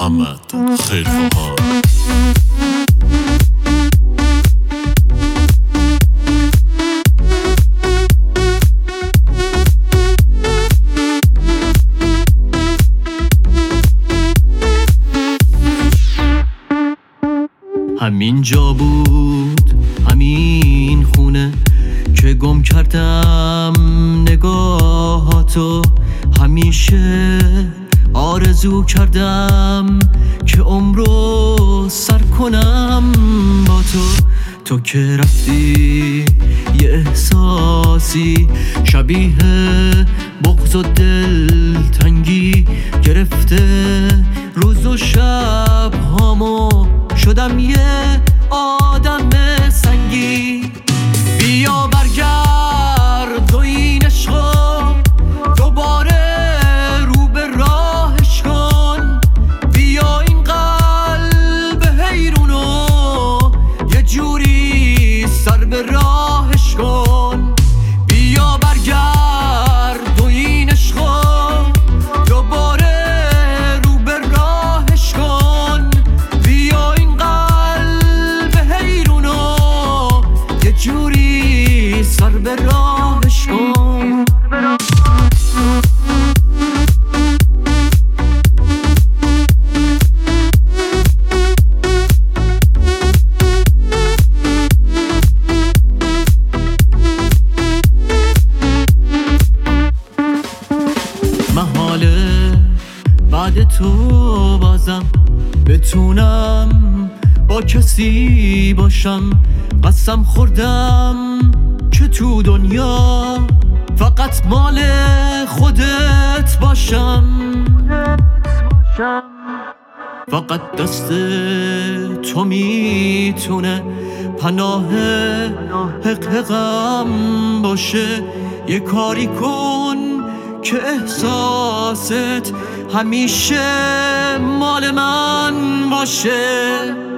محمد خیرخواهان. همین جا بود، همین خونه که گم کردم نگاهاتو. همیشه آرزو کردم که عمرو سر کنم با تو که رفتی یه احساسی شبیه بغض و دلتنگی گرفته روز و شب هامو. شدم یه آدم سنگی. بیا برگرد و این عشقو دوباره رو به راهش کن. بیا این قلب حیرونو یه جوری سر به راهش کن. بیا برگرد و این عشقو دوباره رو به راهش کن. بیا این قلب حیرونو یه جوری سر به راهش کن. محاله بعد تو بازم بتونم با کسی باشم. قسم خوردم که تو دنیا فقط مال خودت باشم. فقط دست تو میتونه پناه حقم باشه. یه کاری کن که احساست همیشه مال من باشه.